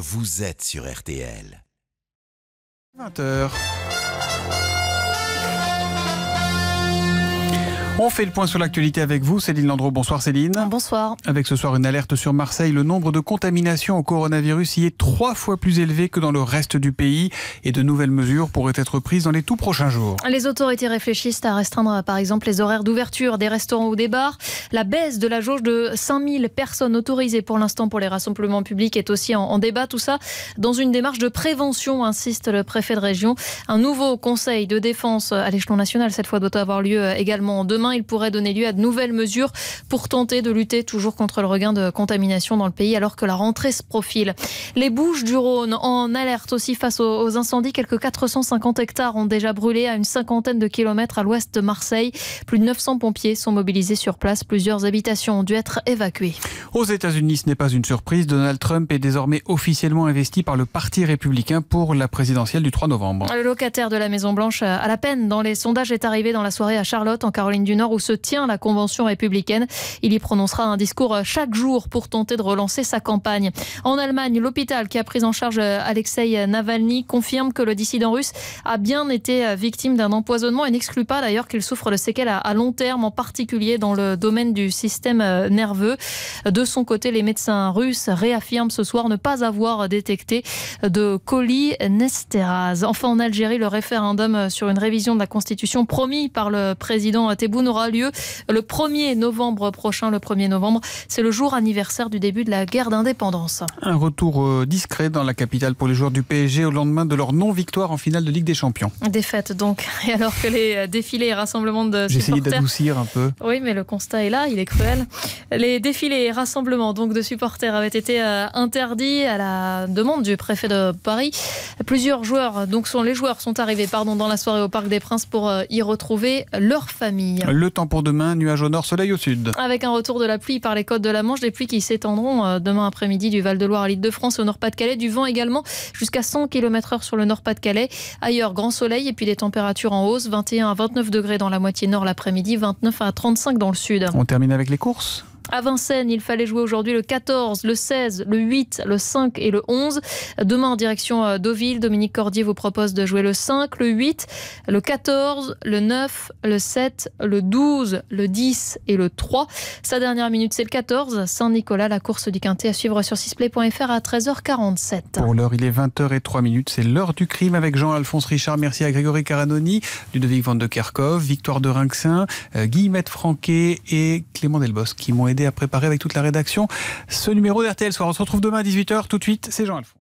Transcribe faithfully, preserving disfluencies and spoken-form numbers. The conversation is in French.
vous êtes sur R T L. vingt heures. On fait le point sur l'actualité avec vous, Céline Landreau. Bonsoir Céline. Bonsoir. Avec ce soir une alerte sur Marseille. Le nombre de contaminations au coronavirus y est trois fois plus élevé que dans le reste du pays. Et de nouvelles mesures pourraient être prises dans les tout prochains jours. Les autorités réfléchissent à restreindre par exemple les horaires d'ouverture des restaurants ou des bars. La baisse de la jauge de cinq mille personnes autorisées pour l'instant pour les rassemblements publics est aussi en, en débat. Tout ça dans une démarche de prévention, insiste le préfet de région. Un nouveau conseil de défense à l'échelon national cette fois doit avoir lieu également demain. Il pourrait donner lieu à de nouvelles mesures pour tenter de lutter toujours contre le regain de contamination dans le pays alors que la rentrée se profile. Les Bouches-du-Rhône en alerte aussi face aux incendies. Quelques quatre cent cinquante hectares ont déjà brûlé à une cinquantaine de kilomètres à l'ouest de Marseille. Plus de neuf cents pompiers sont mobilisés sur place. Plusieurs habitations ont dû être évacuées. Aux États-Unis, ce n'est pas une surprise. Donald Trump est désormais officiellement investi par le Parti républicain pour la présidentielle du trois novembre. Le locataire de la Maison-Blanche à la peine dans les sondages est arrivé dans la soirée à Charlotte, en Caroline du Nord, où se tient la convention républicaine. Il y prononcera un discours chaque jour pour tenter de relancer sa campagne. En Allemagne, l'hôpital qui a pris en charge Alexei Navalny confirme que le dissident russe a bien été victime d'un empoisonnement et n'exclut pas d'ailleurs qu'il souffre de séquelles à long terme, en particulier dans le domaine du système nerveux. De son côté, les médecins russes réaffirment ce soir ne pas avoir détecté de cholinésterase. Enfin, en Algérie, le référendum sur une révision de la Constitution promis par le président Tebboune aura lieu le premier novembre prochain. Le premier novembre, c'est le jour anniversaire du début de la guerre d'indépendance. Un retour discret dans la capitale pour les joueurs du P S G au lendemain de leur non-victoire en finale de Ligue des Champions. Défaite donc. Et alors que les défilés et rassemblements de supporters... J'ai essayé d'adoucir un peu. Oui, mais le constat est là, il est cruel. Les défilés et rassemblements donc de supporters avaient été interdits à la demande du préfet de Paris. Plusieurs joueurs, donc sont, les joueurs sont arrivés pardon, dans la soirée au Parc des Princes pour y retrouver leur famille. Le temps pour demain, nuages au nord, soleil au sud. Avec un retour de la pluie par les côtes de la Manche, des pluies qui s'étendront demain après-midi du Val-de-Loire à l'Île-de-France et au Nord-Pas-de-Calais. Du vent également jusqu'à cent kilomètres heure sur le Nord-Pas-de-Calais. Ailleurs, grand soleil et puis des températures en hausse. vingt et un à vingt-neuf degrés dans la moitié nord l'après-midi, vingt-neuf à trente-cinq dans le sud. On termine avec les courses. À Vincennes, il fallait jouer aujourd'hui le quatorze, le seize, le huit, le cinq et le onze. Demain, en direction Deauville, Dominique Cordier vous propose de jouer le cinq, le huit, le quatorze, le neuf, le sept, le douze, le dix et le trois. Sa dernière minute, c'est le quatorze, Saint-Nicolas, la course du Quintet à suivre sur sixplay point f r à treize heures quarante-sept. Pour l'heure, il est vingt heures zéro trois, c'est l'heure du crime avec Jean-Alphonse Richard. Merci à Grégory Caranoni, Ludovic Van de Kerkhove, Victoire de Rinxin, Guillemette Franquet et Clément Delbos qui m'ont aidé à préparer avec toute la rédaction ce numéro d'R T L Soir. On se retrouve demain à dix-huit heures. Tout de suite, c'est Jean-Alphonse.